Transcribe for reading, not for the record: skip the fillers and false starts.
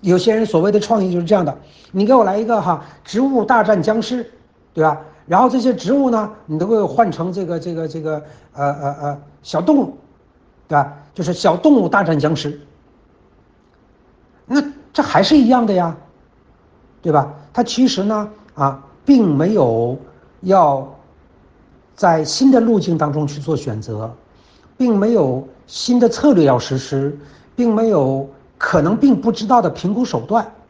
有些人所谓的创意就是这样的，你给我来一个植物大战僵尸，对吧？然后这些植物呢，你都给我换成小动物，对吧？就是小动物大战僵尸，那这还是一样的呀，对吧？它其实呢并没有要在新的路径当中去做选择，并没有新的策略要实施，并没有可能并不知道的评估手段。